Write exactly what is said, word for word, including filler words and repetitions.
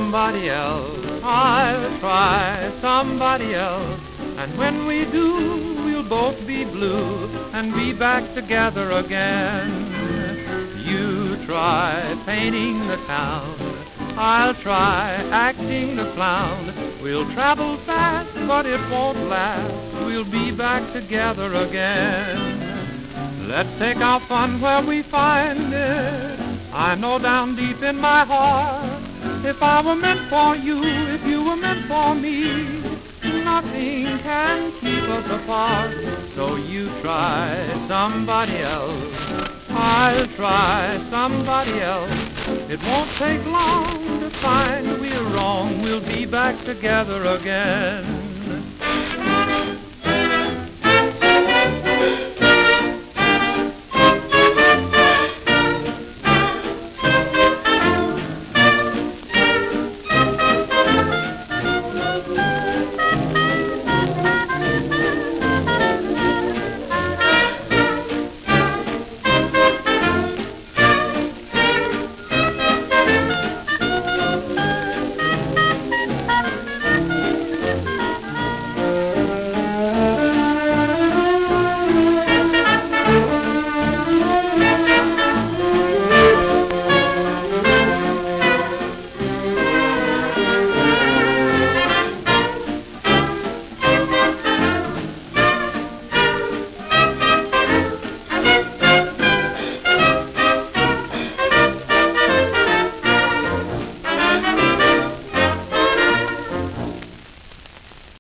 somebody else. I'll try somebody else. And when we do, we'll both be blue and be back together again. You try painting the town, I'll try acting the clown. We'll travel fast, but it won't last. We'll be back together again. Let's take our fun where we find it. I know down deep in my heart, if I were meant for you, if you were meant for me, nothing can keep us apart. So you try somebody else, I'll try somebody else. It won't take long to find we're wrong. We'll be back together again.